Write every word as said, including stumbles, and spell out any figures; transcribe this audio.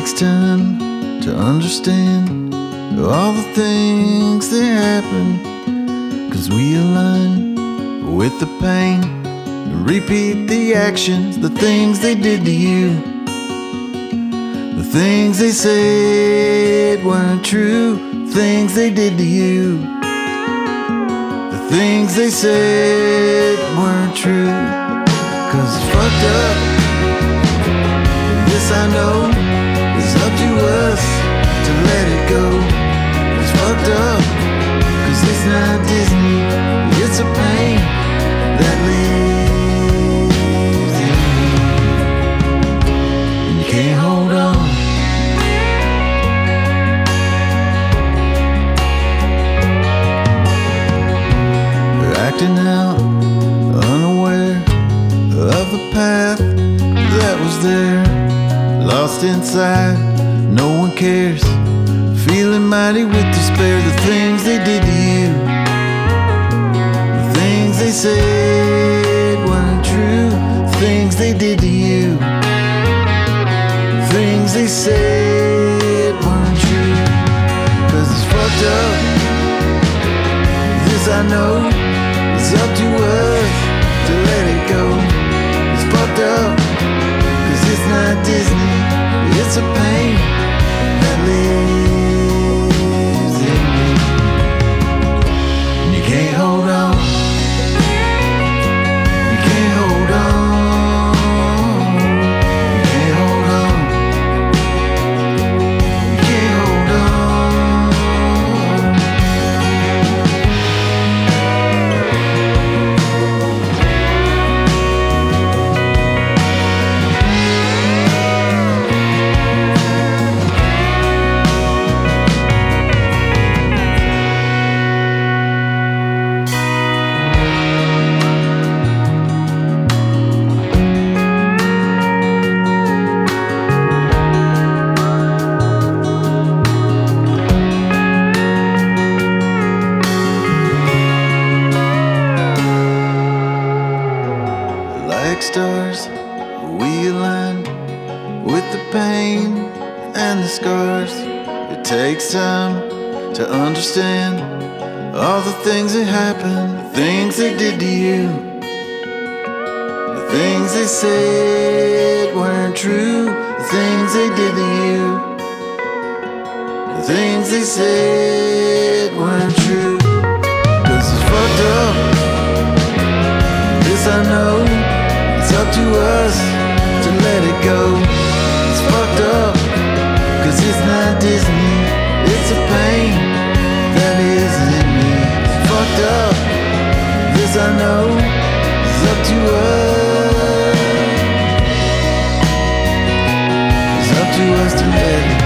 takes time to understand all the things that happen, 'cause we align with the pain and repeat the actions, the things they did to you, the things they said weren't true, things they did to you, the things they said weren't true. 'Cause it's fucked up, this I know, it's up to us to let it go. It's fucked up, 'cause it's not Disney, it's a pain that lives in me, and you can't hold on. You're acting out, unaware of the path that was there, lost inside, no one cares, feeling mighty with despair. The things they did to you, the things they said weren't true, things they did to you, things they said weren't true. 'Cause it's fucked up, this I know, it's up to us to let it go. It's fucked up, 'cause it's not Disney, it's a pain that lives in me, and you can't hold on. You can't hold on. You can't hold on. You can't hold on. Like stars, we align with the pain and the scars. It takes time to understand all the things that happened, the things they did to you, the things they said weren't true, the things they did to you, the things they said weren't true. 'Cause it's fucked up, this I know, it's up to us to let it go. It's fucked up, 'cause it's not Disney, it's a pain that is in me. It's fucked up, this I know, it's up to us. It's up to us to let it go.